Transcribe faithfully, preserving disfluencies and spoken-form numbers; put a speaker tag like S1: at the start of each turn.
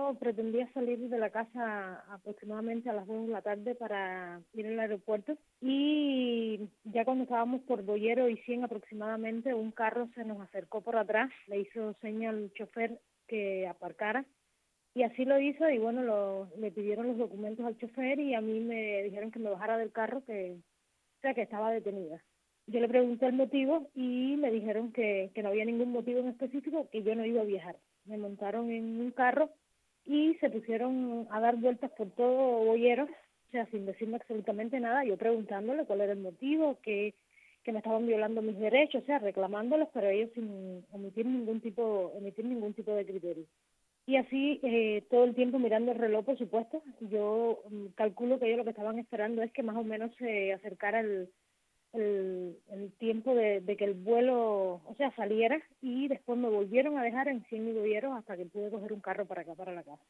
S1: yo pretendía salir de la casa aproximadamente a las dos de la tarde para ir al aeropuerto y ya cuando estábamos por Boyero y cien aproximadamente, un carro se nos acercó por atrás, le hizo señal al chofer que aparcara y así lo hizo y bueno, lo, le pidieron los documentos al chofer y a mí me dijeron que me bajara del carro, que, o sea, que estaba detenida. Yo le pregunté el motivo y me dijeron que, que no había ningún motivo en específico, que yo no iba a viajar. Me montaron en un carro y se pusieron a dar vueltas por todo Boyeros, o sea, sin decirme absolutamente nada, yo preguntándole cuál era el motivo, que, que me estaban violando mis derechos, o sea, reclamándolos, pero ellos sin emitir ningún tipo, emitir ningún tipo de criterio. Y así, eh, todo el tiempo mirando el reloj, por supuesto, yo mm, calculo que ellos lo que estaban esperando es que más o menos se acercara el, el, el tiempo de, de que el vuelo, o sea, saliera, y después me volvieron a dejar en Cien y Boyeros hasta que pude coger un carro para acá, para la casa.